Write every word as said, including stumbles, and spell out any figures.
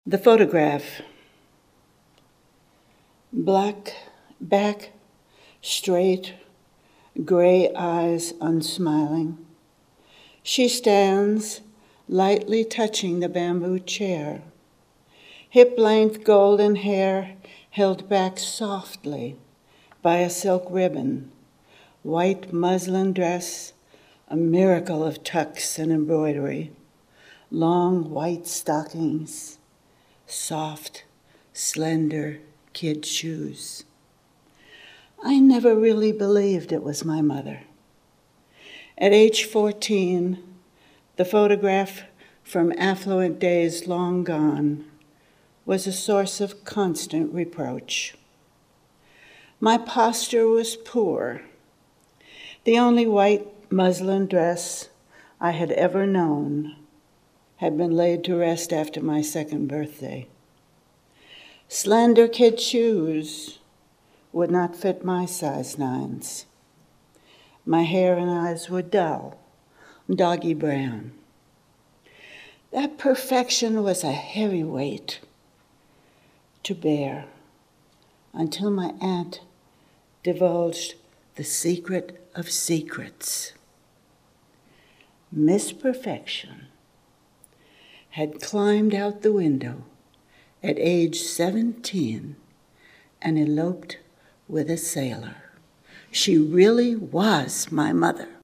The photograph. Black back, straight, gray eyes unsmiling. She stands, lightly touching the bamboo chair, hip-length golden hair held back softly by a silk ribbon, white muslin dress, a miracle of tucks and embroidery, long white stockings, soft, slender kid shoes. I never really believed it was my mother. At age fourteen, the photograph from affluent days long gone was a source of constant reproach. My posture was poor. The only white muslin dress I had ever known had been laid to rest after my second birthday. Slender kid shoes would not fit my size nines. My hair and eyes were dull, doggy brown. That perfection was a heavy weight to bear until my aunt divulged the secret of secrets. Miss Perfection had climbed out the window at age seventeen and eloped with a sailor. She really was my mother.